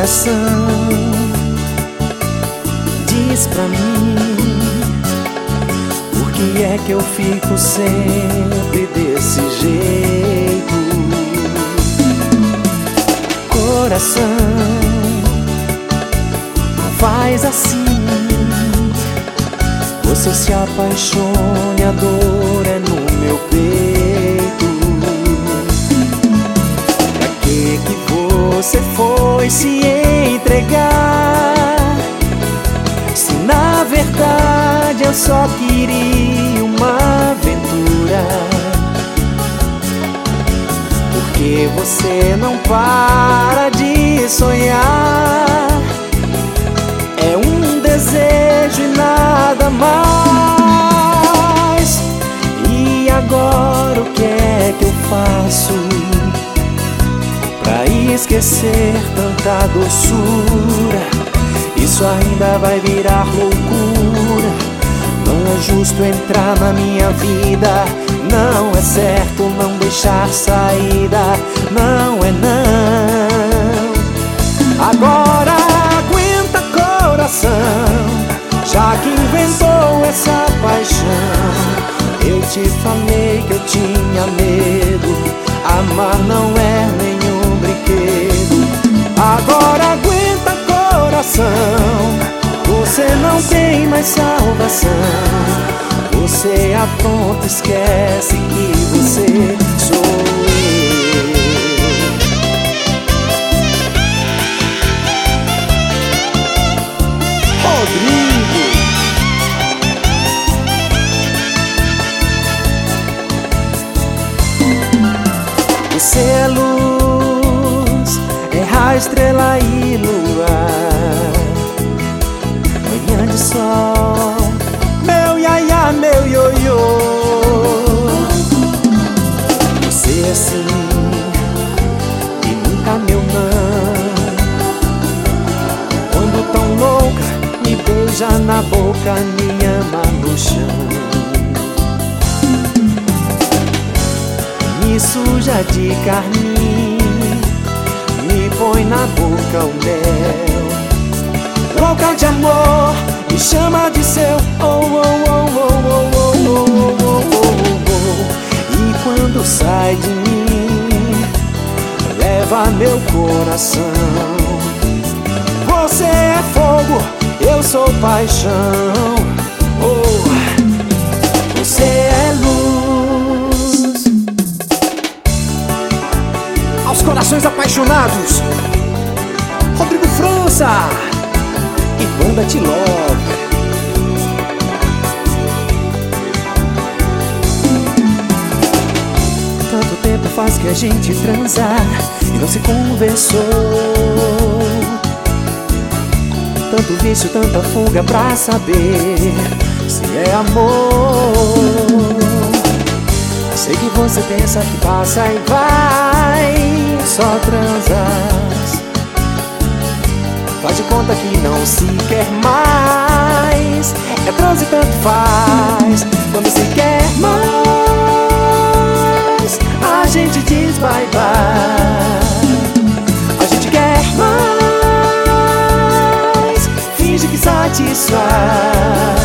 coração, diz pra mim, por que é que eu fico sempre desse jeito? Coração, não faz assim. Você se apaixone, a dor é no meu peito. Pra que você foi se entregar, se na verdade eu só queria uma aventura? Porque você não para de sonhar, é um desejo e nada mais. E agora o que é que eu faço pra esquecer tanta doçura? Isso ainda vai virar loucura. Não é justo entrar na minha vida, não é certo não deixar saída, não é não. Agora aguenta, coração, já que inventou essa paixão. Eu te falei que eu tinha medo, amar não é nenhum brinquedo. Agora aguenta, coração, você não tem mais salvação. Você apronta, esquece que você sou eu. Rodrigo. Você é luz, é raio, estrela e luar, manhã de sol, meu iaiá, meu ioiô. Você é sim e nunca meu não. Quando tão louca, me beija na boca, me ama no chão, me suja de carmim, me põe na boca o mel. Louca de amor, me chama de seu, oh, oh, oh, oh, oh, oh, oh, oh, oh, oh. E quando sai de mim, leva meu coração. Você é fogo, eu sou paixão, oh. Você é luz. Aos corações apaixonados, Rodrigo França e Banda Te Love. Tanto tempo faz que a gente transar e não se conversou. Tanto vício, tanta fuga pra saber se é amor. Sei que você pensa que passa e vai, só transas, faz de conta que não se quer mais. É trans e tanto faz. Quando se quer mais, a gente diz bye bye. A gente quer mais, finge que satisfaz.